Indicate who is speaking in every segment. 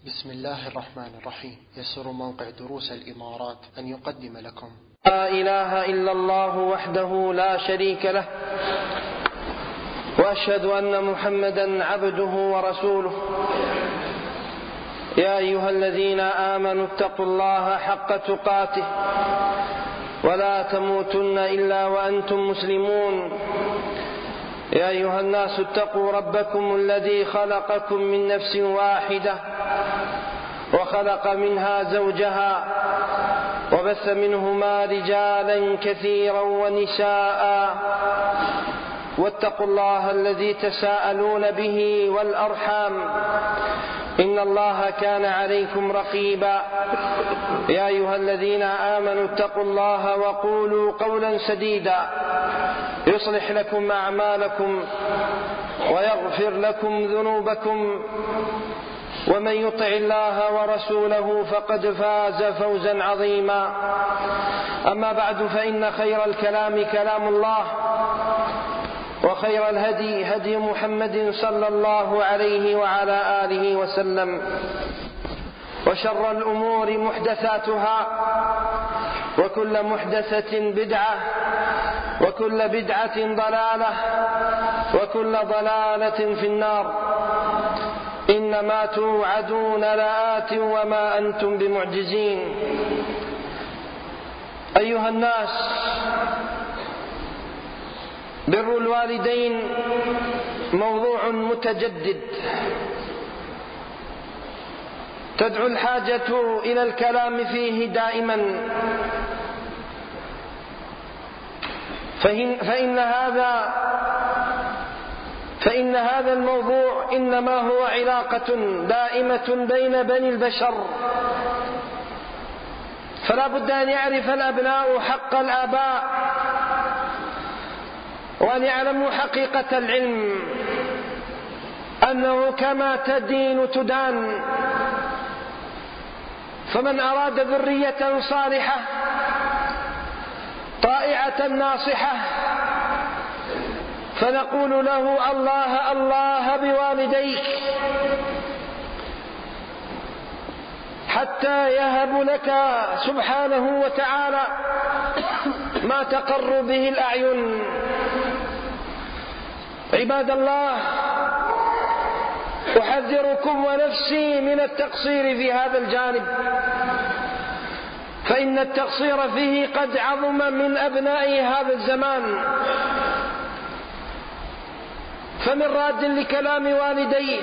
Speaker 1: بسم الله الرحمن الرحيم. يسر موقع دروس الإمارات أن يقدم لكم
Speaker 2: لا إله إلا الله وحده لا شريك له، وأشهد أن محمدا عبده ورسوله. يا أيها الذين آمنوا اتقوا الله حق تقاته ولا تموتن إلا وأنتم مسلمون. يا أيها الناس اتقوا ربكم الذي خلقكم من نفس واحدة وخلق منها زوجها وبث منهما رجالا كثيرا ونساء، واتقوا الله الذي تساءلون به والأرحام إن الله كان عليكم رقيبا. يا أيها الذين آمنوا اتقوا الله وقولوا قولا سديدا يصلح لكم أعمالكم ويغفر لكم ذنوبكم، ومن يطع الله ورسوله فقد فاز فوزا عظيما. أما بعد، فإن خير الكلام كلام الله، وخير الهدي هدي محمد صلى الله عليه وعلى آله وسلم، وشر الأمور محدثاتها، وكل محدثة بدعة، وكل بدعة ضلالة، وكل ضلالة في النار. إنما توعدون لآت وما أنتم بمعجزين. أيها الناس، بر الوالدين موضوع متجدد تدعو الحاجة إلى الكلام فيه دائما، فإن هذا الموضوع إنما هو علاقة دائمة بين بني البشر، فلا بد أن يعرف الأبناء حق الآباء، وأن يعلموا حقيقة العلم، أنه كما تدين تدان. فمن أراد ذرية صالحة طائعة ناصحة فنقول له: الله الله بوالديك حتى يهب لك سبحانه وتعالى ما تقر به الأعين. عباد الله، أحذركم ونفسي من التقصير في هذا الجانب، فإن التقصير فيه قد عظم من أبناء هذا الزمان. فمن راد لكلام والديه،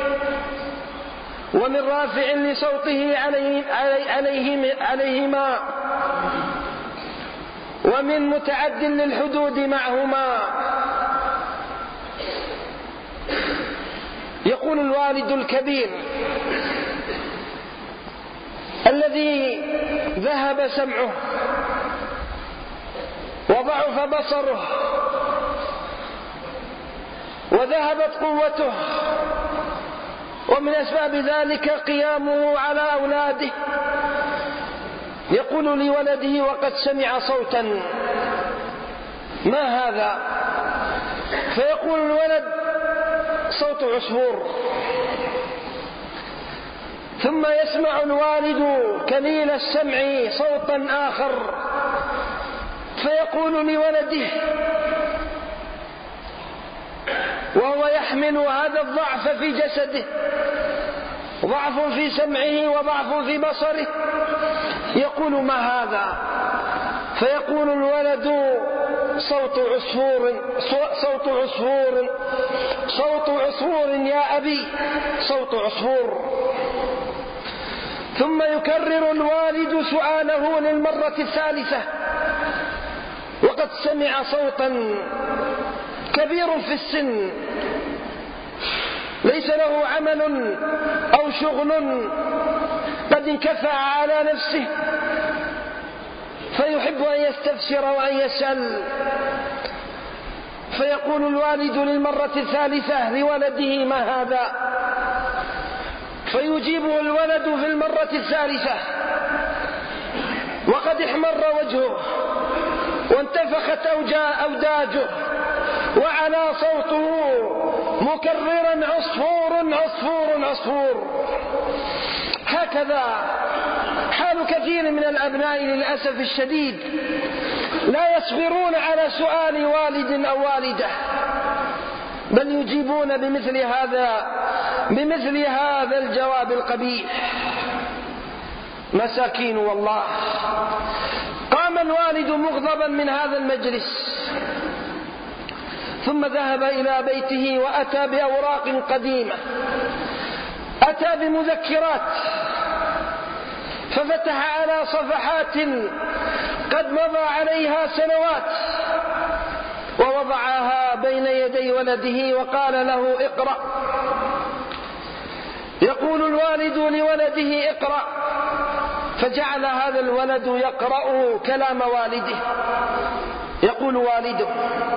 Speaker 2: ومن رافع لصوته عليهما، ومن متعد للحدود معهما. يقول الوالد الكبير الذي ذهب سمعه وضعف بصره وذهبت قوته، ومن أسباب ذلك قيامه على أولاده، يقول لولده وقد سمع صوتا: ما هذا؟ فيقول الولد: صوت عصفور. ثم يسمع الوالد كليل السمع صوتا آخر، فيقول لولده وهو يحمل هذا الضعف في جسده، ضعف في سمعه وضعف في بصره، يقول: ما هذا؟ فيقول الولد: صوت عصفور، صوت عصفور، صوت عصفور يا أبي، صوت عصفور. ثم يكرر الوالد سؤاله للمرة الثالثة وقد سمع صوتا كبير في السن، ليس له عمل أو شغل، قد انكفى على نفسه، فيحب أن يستفسر وأن يسأل. فيقول الوالد للمرة الثالثة لولده: ما هذا؟ فيجيبه الولد في المرة الثالثة وقد احمر وجهه وانتفخت أوداجه وعلى صوته مكررا: عصفور عصفور عصفور. وهكذا حال كثير من الأبناء للأسف الشديد، لا يصبرون على سؤال والد أو والدة، بل يجيبون بمثل هذا الجواب القبيح. مساكين والله. قام الوالد مغضبا من هذا المجلس، ثم ذهب إلى بيته وأتى بأوراق قديمة، أتى بمذكرات، ففتح على صفحات قد مضى عليها سنوات، ووضعها بين يدي ولده وقال له: اقرأ. يقول الوالد لولده: اقرأ. فجعل هذا الولد يقرأ كلام والده. يقول والده: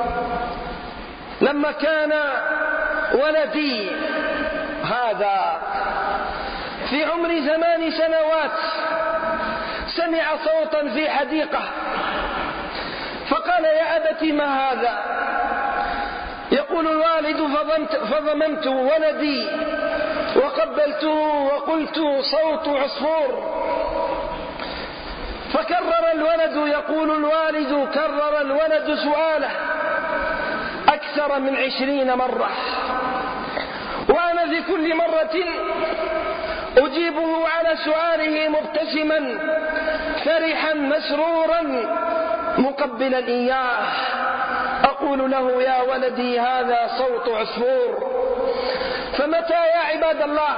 Speaker 2: لما كان ولدي هذا في عمر 8 سنوات سمع صوتا في حديقة، فقال: يا أبت ما هذا؟ يقول الوالد: فضممت ولدي وقبلته وقلت: صوت عصفور. فكرر الولد، يقول الوالد: كرر الولد سؤاله أكثر من 20 مرة، وأنا في كل مرة أجيبه على سؤاله مبتسما فرحا مسرورا مقبلا إياه، أقول له: يا ولدي هذا صوت عصفور. فمتى يا عباد الله،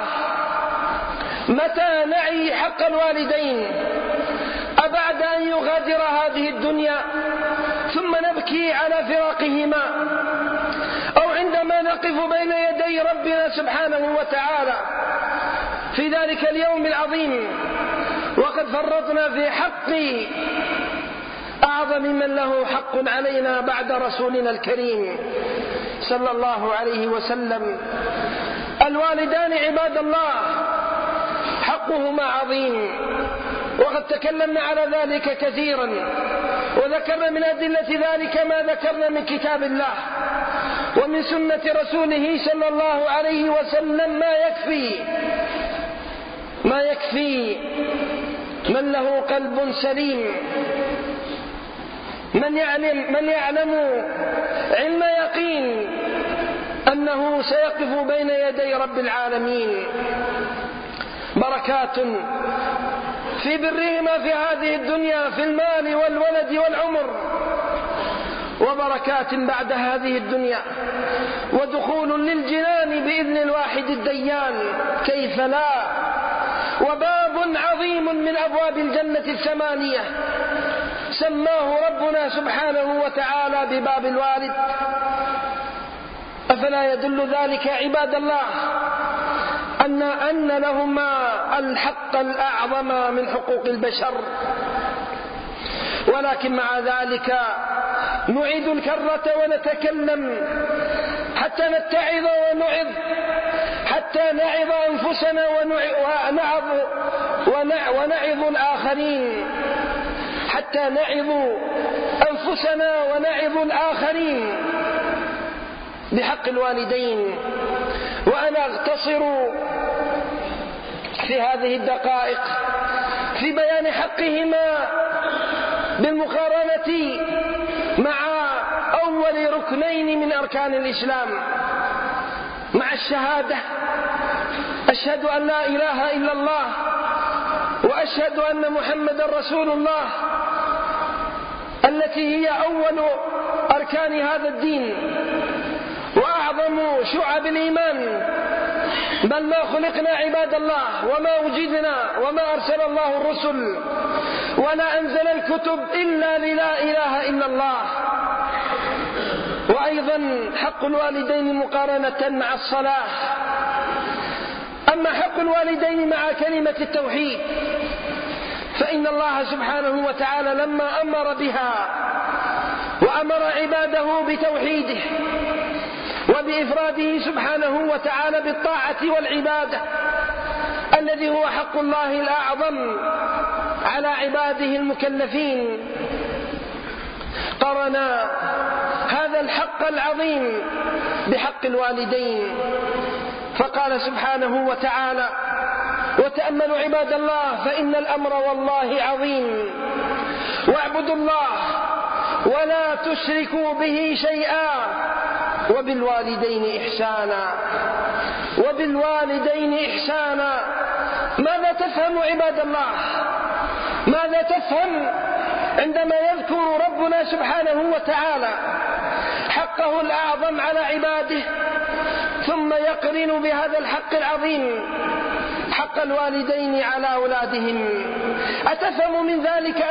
Speaker 2: متى نعي حق الوالدين أبعد أن يغادر هذه الدنيا ثم نبكي على فراقهما، أو عندما نقف بين يدي ربنا سبحانه وتعالى في ذلك اليوم العظيم وقد فرطنا في حق أعظم من له حق علينا بعد رسولنا الكريم صلى الله عليه وسلم. الوالدان عباد الله حقهما عظيم، وقد تكلمنا على ذلك كثيرا، وذكرنا من أدلة ذلك ما ذكرنا من كتاب الله ومن سنة رسوله صلى الله عليه وسلم ما يكفي من له قلب سليم، من يعلم علم يقين أنه سيقف بين يدي رب العالمين. بركات في برهما في هذه الدنيا في المال والولد والعمر، وبركات بعد هذه الدنيا، ودخول للجنان بإذن الواحد الديان، كيف لا؟ وباب عظيم من أبواب الجنة 8 سماه ربنا سبحانه وتعالى بباب الوالد. أفلا يدل ذلك عباد الله أن لهما الحق الأعظم من حقوق البشر؟ ولكن مع ذلك نعيد الكرة ونتكلم حتى نتعظ ونعظ، حتى نعظ أنفسنا ونعظ الآخرين، حتى نعظ أنفسنا ونعظ الآخرين بحق الوالدين. وأنا أغتصر في هذه الدقائق في بيان حقهما بالمقارنة مع أول ركنين من أركان الإسلام، مع الشهادة: أشهد أن لا إله إلا الله وأشهد أن محمد رسول الله، التي هي أول أركان هذا الدين وأعظم شعب الإيمان. بل ما خلقنا عباد الله وما وجدنا وما أرسل الله الرسل ولا أنزل الكتب إلا للا إله إلا الله. وأيضا حق الوالدين مقارنة مع الصلاة. أما حق الوالدين مع كلمة التوحيد فإن الله سبحانه وتعالى لما أمر بها وأمر عباده بتوحيده وبإفراده سبحانه وتعالى بالطاعة والعبادة الذي هو حق الله الأعظم على عباده المكلفين، قرن هذا الحق العظيم بحق الوالدين، فقال سبحانه وتعالى: وتأملوا عباد الله فإن الأمر والله عظيم. واعبدوا الله ولا تشركوا به شيئا وبالوالدين إحسانا. وبالوالدين إحسانا. ماذا تفهم عباد الله؟ ماذا تفهم عندما يذكر ربنا سبحانه وتعالى حقه الأعظم على عباده ثم يقرن بهذا الحق العظيم حق الوالدين على أولادهم؟ أتفهم من ذلك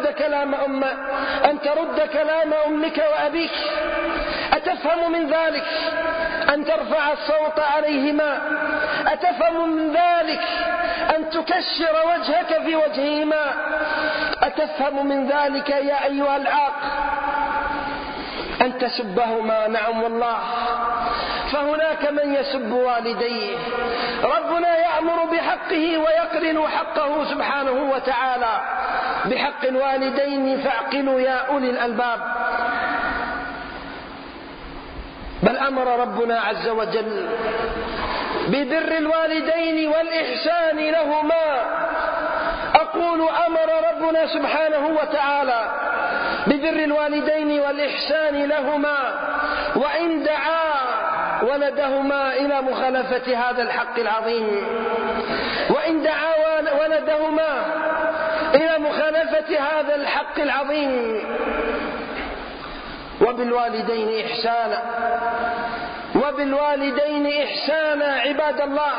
Speaker 2: أن ترد كلام أمك وأبيك؟ أتفهم من ذلك أن ترفع الصوت عليهما؟ أتفهم من ذلك أن تكشر وجهك في وجههما؟ أتفهم من ذلك يا أيها العاق أن تسبهما؟ نعم والله، فهناك من يسب والديه. ربنا يأمر بحقه ويقرن حقه سبحانه وتعالى بحق الوالدين، فاعقلوا يا أولي الألباب. بل أمر ربنا عز وجل ببر الوالدين والإحسان لهما. أقول أمر ربنا سبحانه وتعالى ببر الوالدين والإحسان لهما وإن دعا ولدهما إلى مخالفة هذا الحق العظيم. وإن دعا ولدهما إلى مخالفة هذا الحق العظيم. وبالوالدين إحسانا. وبالوالدين إحسانا عباد الله.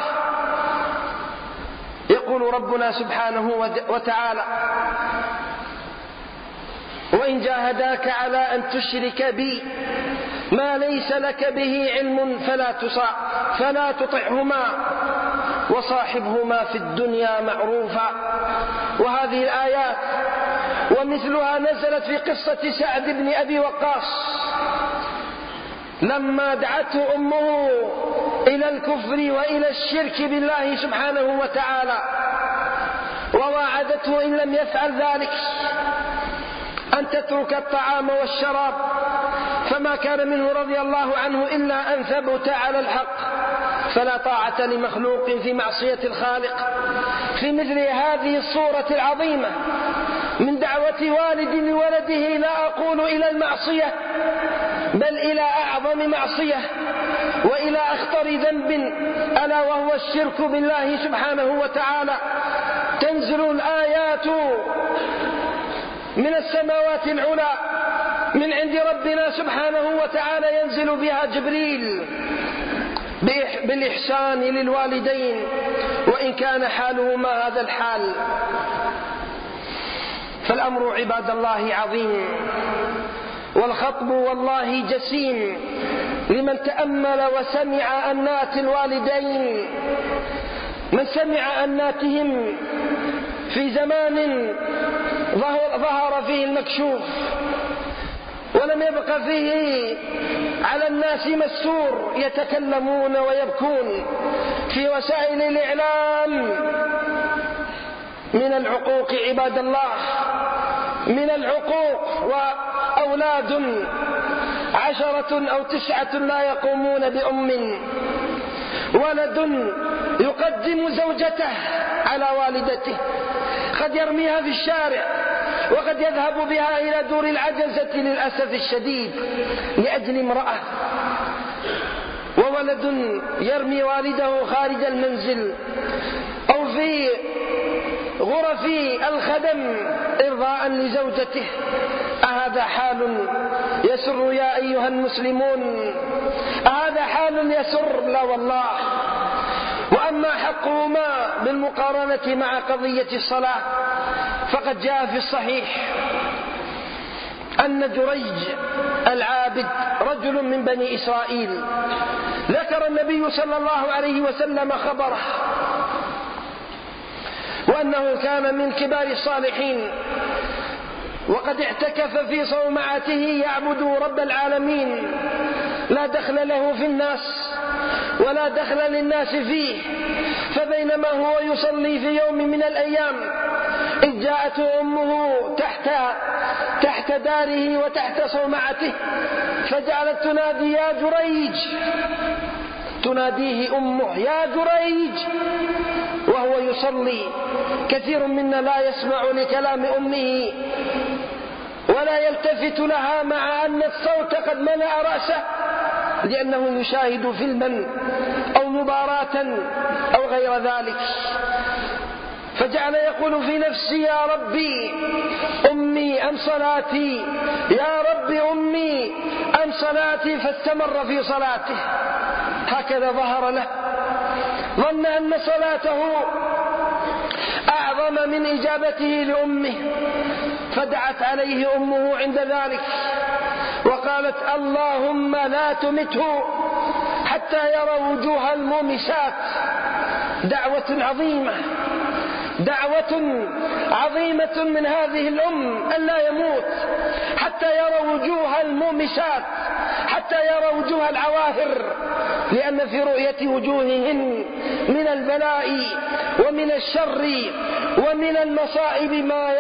Speaker 2: يقول ربنا سبحانه وتعالى: وإن جاهداك على أن تشرك بي ما ليس لك به علم فلا تطعهما وصاحبهما في الدنيا معروفا. وهذه الآيات ومثلها نزلت في قصة سعد بن أبي وقاص لما دعته أمه إلى الكفر وإلى الشرك بالله سبحانه وتعالى، وواعدته إن لم يفعل ذلك أن تترك الطعام والشراب، فما كان منه رضي الله عنه إلا أن ثبت على الحق، فلا طاعة لمخلوق في معصية الخالق. في مثل هذه الصورة العظيمة من دعوة والد لولده لا أقول إلى المعصية بل إلى أعظم معصية وإلى أخطر ذنب ألا وهو الشرك بالله سبحانه وتعالى، تنزل الآيات من السماوات العلى من عند ربنا سبحانه وتعالى، ينزل بها جبريل بالإحسان للوالدين وإن كان حالهما هذا الحال. فالأمر عباد الله عظيم، والخطب والله جسيم لمن تأمل وسمع أنات الوالدين. من سمع أناتهم في زمان ظهر فيه المكشوف ولم يبق فيه على الناس مستور، يتكلمون ويبكون في وسائل الإعلام من العقوق عباد الله، من العقوق، وأولاد 10 أو 9 لا يقومون بأم، ولد يقدم زوجته على والدته، قد يرميها في الشارع وقد يذهب بها إلى دور العجزة للأسف الشديد لأجل امرأة، وولد يرمي والده خارج المنزل أو في غرف الخدم إرضاء لزوجته. أهذا حال يسر يا أيها المسلمون؟ أهذا حال يسر؟ لا والله. وأما حقهما بالمقارنة مع قضية الصلاة فقد جاء في الصحيح أن جريج العابد رجل من بني إسرائيل ذكر النبي صلى الله عليه وسلم خبره وأنه كان من كبار الصالحين، وقد اعتكف في صومعته يعبد رب العالمين، لا دخل له في الناس ولا دخل للناس فيه. فبينما هو يصلي في يوم من الأيام إذ جاءته أمه تحت داره وتحت صومعته، فجعلت تنادي: يا جريج، تناديه أمه: يا جريج، وهو يصلي. كثير منا لا يسمع لكلام أمه ولا يلتفت لها مع أن الصوت قد ملأ رأسه، لأنه يشاهد فيلما أو مباراة أو غير ذلك، فجعل يقول في نفسي: يا ربي أمي أم صلاتي، يا ربي أمي أم صلاتي، فاستمر في صلاته. هكذا ظهر له، ظن أن صلاته أعظم من إجابته لأمه، فدعت عليه أمه عند ذلك وقالت: اللهم لا تمته حتى يرى وجوه المومسات. دعوة عظيمة، دعوة عظيمة من هذه الأم أن لا يموت حتى يرى وجوه المومسات، حتى يرى وجوه العواهر، لأن في رؤية وجوههن من البلاء ومن الشر ومن المصائب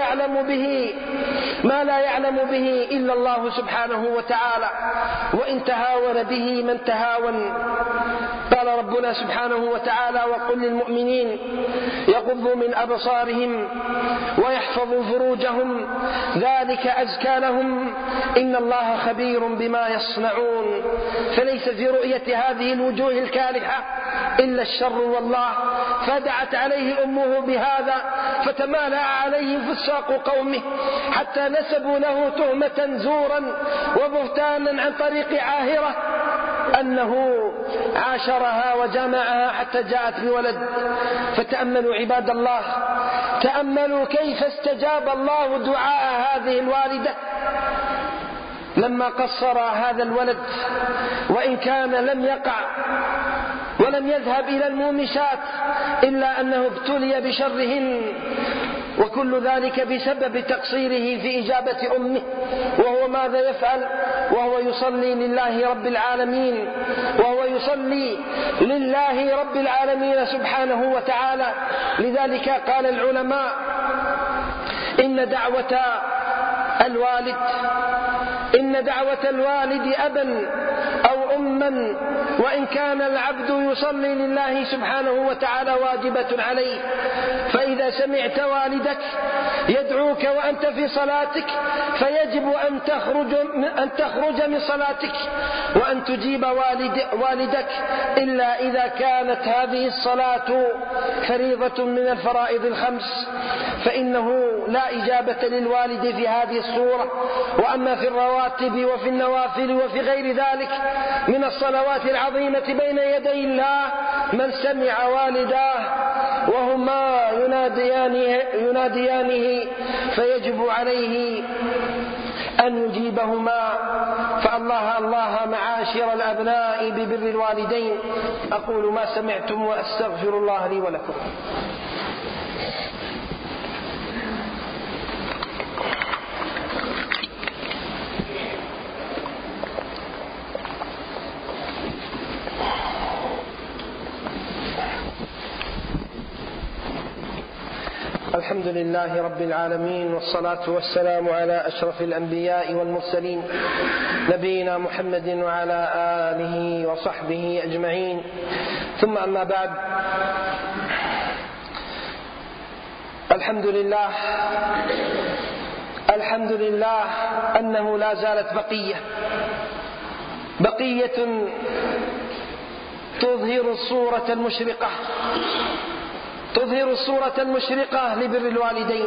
Speaker 2: ما لا يعلم به إلا الله سبحانه وتعالى، وإن تهاون به من تهاون. قال ربنا سبحانه وتعالى: وقل للمؤمنين يغضوا من أبصارهم ويحفظوا فروجهم ذلك أزكى لهم إن الله خبير بما يصنعون. فليس في رؤية هذه الوجوه الكالحة إلا الشر والله، فدعت عليه أمه بهذا، فتمالأ عليه فساق قومه حتى نسبوا له تهمة زورا وبهتانا عن طريق عاهرة أنه عاشرها وجمعها حتى جاءت بولد. فتأملوا عباد الله، تأملوا كيف استجاب الله دعاء هذه الوالدة لما قصر هذا الولد، وإن كان لم يقع ولم يذهب إلى المومسات إلا أنه ابتلي بشرهن، وكل ذلك بسبب تقصيره في إجابة أمه. وهو ماذا يفعل؟ وهو يصلي لله رب العالمين، وهو يصلي لله رب العالمين سبحانه وتعالى. لذلك قال العلماء: إن دعوة الوالد أبا أو أما وإن كان العبد يصلي لله سبحانه وتعالى واجبة عليه. فإذا سمعت والدك يدعوك وأنت في صلاتك فيجب أن تخرج من صلاتك وأن تجيب والدك، إلا إذا كانت هذه الصلاة فريضة من الفرائض الخمس، فإنه لا إجابة للوالد في هذه الصورة. وأما في الرواتب وفي النوافل وفي غير ذلك من الصلوات العظيمة بين يدي الله، من سمع والداه وهما يناديانه فيجب عليه أن يجيبهما. فالله معاشر الأبناء ببر الوالدين. أقول ما سمعتم وأستغفر الله لي ولكم. الحمد لله رب العالمين، والصلاة والسلام على أشرف الأنبياء والمرسلين نبينا محمد وعلى آله وصحبه أجمعين، ثم أما بعد. الحمد لله أنه لا زالت بقية تظهر الصورة المشرقة لبر الوالدين،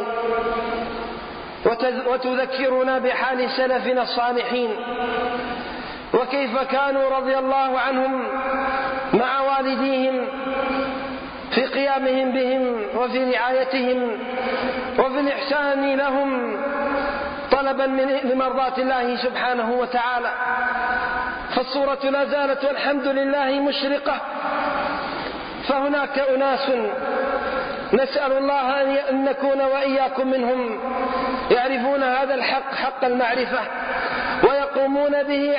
Speaker 2: وتذكرنا بحال سلفنا الصالحين وكيف كانوا رضي الله عنهم مع والديهم في قيامهم بهم وفي رعايتهم وفي الإحسان لهم طلبا لمرضاة الله سبحانه وتعالى. فالصورة لا زالت والحمد لله مشرقة. فهناك أناس نسأل الله أن نكون وإياكم منهم يعرفون هذا الحق حق المعرفة ويقومون به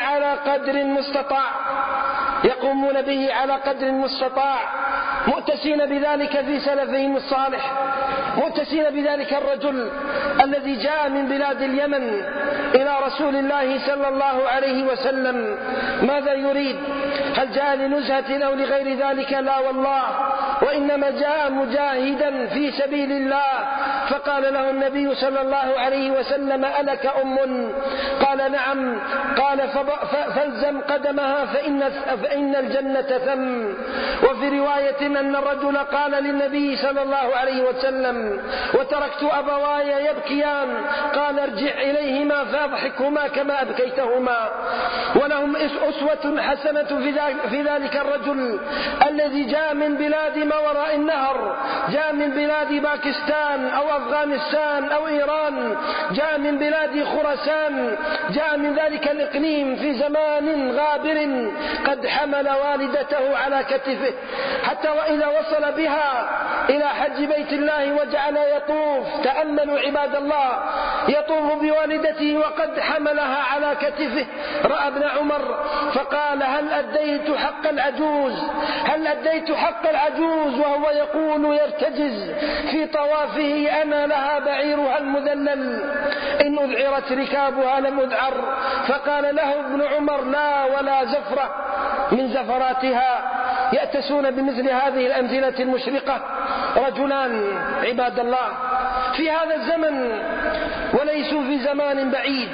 Speaker 2: على قدر مستطاع مؤتسين بذلك في سلفهم الصالح، مؤتسين بذلك الرجل الذي جاء من بلاد اليمن إلى رسول الله صلى الله عليه وسلم. ماذا يريد؟ هل جاء لنزهة أو لغير ذلك؟ لا والله، وإنما جاء مجاهدا في سبيل الله. فقال له النبي صلى الله عليه وسلم: ألك أم؟ قال: نعم. قال: فالزم قدمها فإن الجنة ثم. وفي رواية أن الرجل قال للنبي صلى الله عليه وسلم: وتركت أبواي يبكيان. قال: ارجع إليهما فاضحكهما كما أبكيتهما. ولهم أسوة حسنة في ذلك الرجل الذي جاء من بلاد ما وراء النهر، جاء من بلاد باكستان أو أفغانستان أو إيران، جاء من بلاد خراسان، جاء من ذلك الإقليم في زمان غابر، قد حمل والدته على كتفه حتى وإذا وصل بها إلى حج بيت الله وجعل يطوف، تأملوا عباد الله، يطوف بوالدته وقد حملها على كتفه، رأى ابن عمر فقال: هل أديت حق العجوز؟ هل أديت حق العجوز؟ وهو يقول يرتجز في طوافه: أنا لها بعيرها المذلل، إن أذعرت ركابها لم أذعر. فقال له ابن عمر: لا ولا زفرة من زفراتها. يأتسون بمثل هذه الأمثلة المشرقة رجلان عباد الله في هذا الزمن وليسوا في زمان بعيد،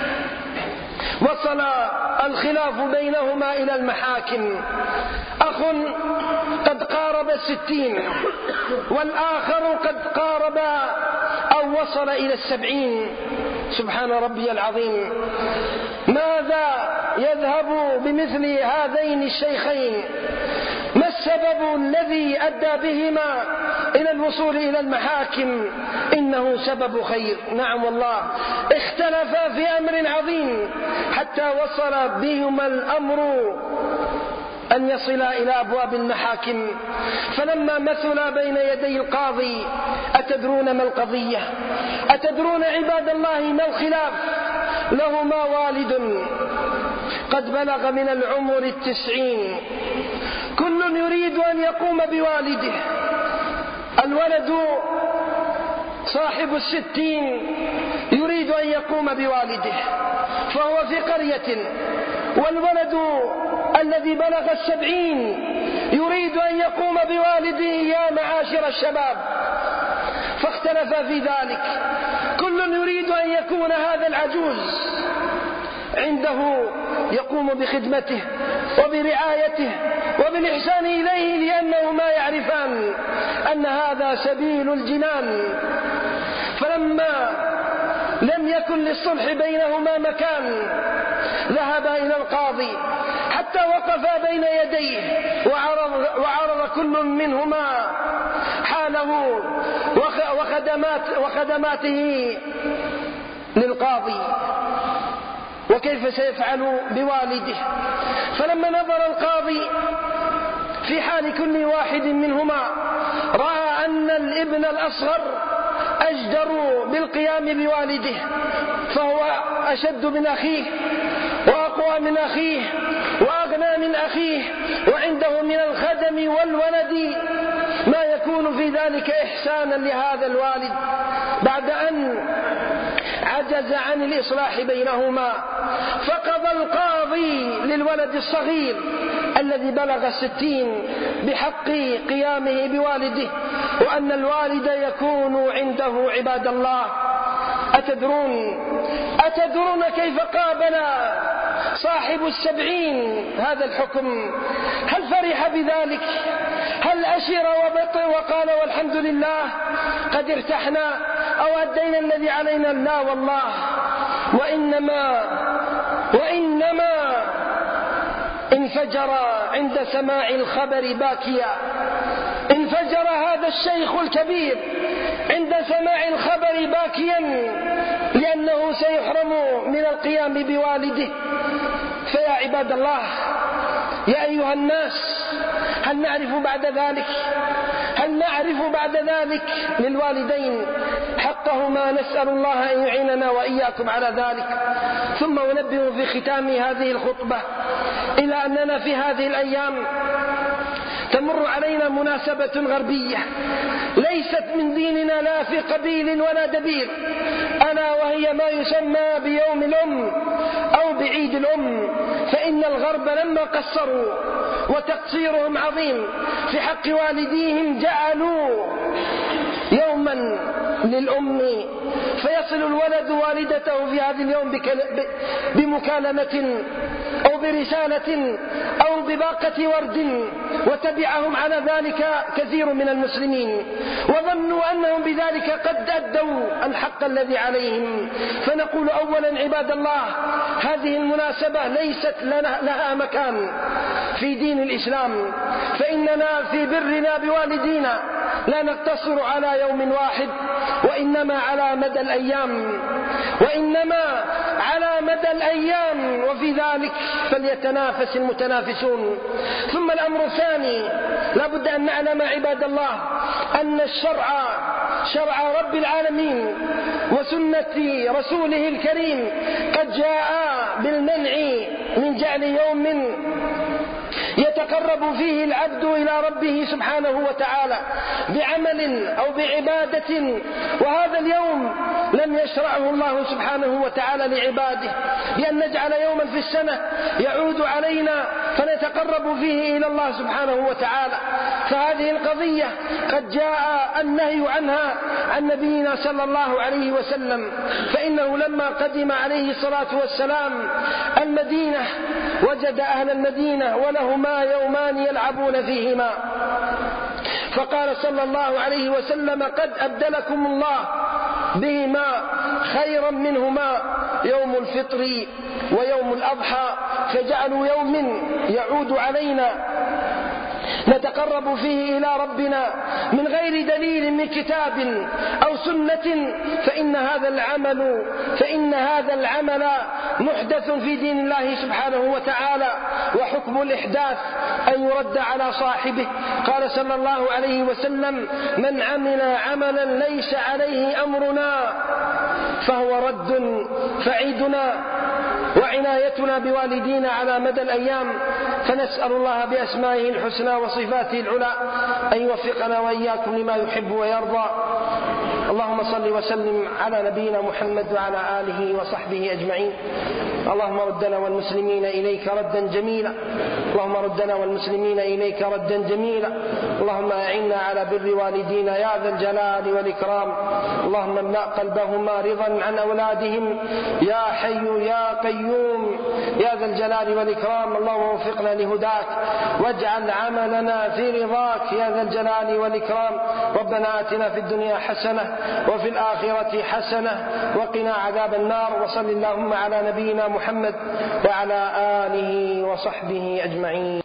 Speaker 2: وصل الخلاف بينهما إلى المحاكم. أخ قد قارب 60، والآخر قد قارب أو وصل إلى 70. سبحان ربي العظيم. ماذا يذهب بمثل هذين الشيخين؟ ما السبب الذي أدى بهما إلى الوصول إلى المحاكم؟ إنه سبب خير. نعم والله، اختلفا في أمر عظيم حتى وصل بهما الأمر أن يصلا إلى أبواب المحاكم. فلما مثلا بين يدي القاضي: أتدرون ما القضية؟ أتدرون عباد الله ما الخلاف؟ لهما والد قد بلغ من العمر 90، كل يريد أن يقوم بوالده. الولد صاحب 60 يريد أن يقوم بوالده فهو في قرية، والولد الذي بلغ 70 يريد أن يقوم بوالده يا معاشر الشباب. فاختلف في ذلك، كل يريد أن يكون هذا العجوز عنده يقوم بخدمته وبرعايته وبالإحسان إليه، لأنهما يعرفان أن هذا سبيل الجنان. فلما لم يكن للصلح بينهما مكان ذهبا إلى القاضي حتى وقفا بين يديه وعرض كل منهما حاله وخدماته للقاضي وكيف سيفعل بوالده. فلما نظر القاضي في حال كل واحد منهما رأى أن الابن الأصغر أجدر بالقيام بوالده، فهو أشد من أخيه وأقوى من أخيه وأغنى من أخيه، وعنده من الخدم والولد ما يكون في ذلك إحسانا لهذا الوالد. بعد أن عجز عن الإصلاح بينهما فقضى القاضي للولد الصغير الذي بلغ 60 بحق قيامه بوالده، وأن الوالد يكون عنده عباد الله. أتدرون كيف قابل صاحب 70 هذا الحكم؟ هل فرح بذلك؟ هل أشر وبطر وقال والحمد لله قد ارتحنا أو أدينا الذي علينا؟ لا والله، وإنما انفجر عند سماع الخبر باكيا. انفجر هذا الشيخ الكبير عند سماع الخبر باكيا لأنه سيحرم من القيام بوالده. فيا عباد الله، يا أيها الناس، هل نعرف بعد ذلك للوالدين حقهما؟ نسأل الله أن يعيننا وإياكم على ذلك. ثم أنبه في ختام هذه الخطبة إلى أننا في هذه الأيام تمر علينا مناسبة غربية ليست من ديننا لا في قبيل ولا دبير، ألا وهي ما يسمى بيوم الأم أو بعيد الأم. فإن الغرب لما قصروا وتقصيرهم عظيم في حق والديهم جعلوا يوما للأم، فيصل الولد والدته في هذا اليوم بمكالمة أو برسالة أو بباقة ورد، وتبعهم على ذلك كثير من المسلمين وظنوا أنهم بذلك قد أدوا الحق الذي عليهم. فنقول أولا عباد الله، هذه المناسبة ليست لها مكان في دين الإسلام، فإننا في برنا بوالدينا لا نقتصر على يوم واحد، وإنما على مدى الأيام، وفي ذلك فليتنافس المتنافسون. ثم الأمر الثاني، لا بد أن نعلم عباد الله أن شرع رب العالمين وسنة رسوله الكريم قد جاء بالمنع من جعل يوم يتقرب فيه العبد إلى ربه سبحانه وتعالى بعمل أو بعبادة، وهذا اليوم لم يشرعه الله سبحانه وتعالى لعباده، بأن نجعل يوما في السنة يعود علينا فنتقرب فيه إلى الله سبحانه وتعالى. فهذه القضية قد جاء النهي عنها عن نبينا صلى الله عليه وسلم، فإنه لما قدم عليه الصلاة والسلام المدينة وجد أهل المدينة ولهما يومان يلعبون فيهما، فقال صلى الله عليه وسلم: قد أبدلكم الله بهما خيرا منهما يوم الفطر ويوم الأضحى، فجعلوا يوم يعود علينا نتقرب فيه إلى ربنا من غير دليل من كتاب أو سنة، فإن هذا العمل محدث في دين الله سبحانه وتعالى، وحكم الإحداث أن يرد على صاحبه. قال صلى الله عليه وسلم: من عمل عملا ليس عليه أمرنا فهو رد. فعيدنا وعنايتنا بوالدينا على مدى الأيام، فنسأل الله بأسمائه الحسنى وصفاته العلى أن يوفقنا وإياكم لما يحب ويرضى. اللهم صل وسلم على نبينا محمد وعلى آله وصحبه أجمعين. اللهم ردنا والمسلمين إليك ردا جميلا، اللهم ردنا والمسلمين إليك ردا جميلا. اللهم أعنا على بر والدينا يا ذا الجلال والإكرام. اللهم املأ قلبهما رضا عن أولادهم يا حي يا قيوم يا ذا الجلال والإكرام. اللهم وفقنا لهداك واجعل عملنا في رضاك يا ذا الجلال والإكرام. ربنا آتنا في الدنيا حسنة وفي الآخرة حسنة وقنا عذاب النار. وصل اللهم على نبينا محمد وعلى آله وصحبه أجمعين.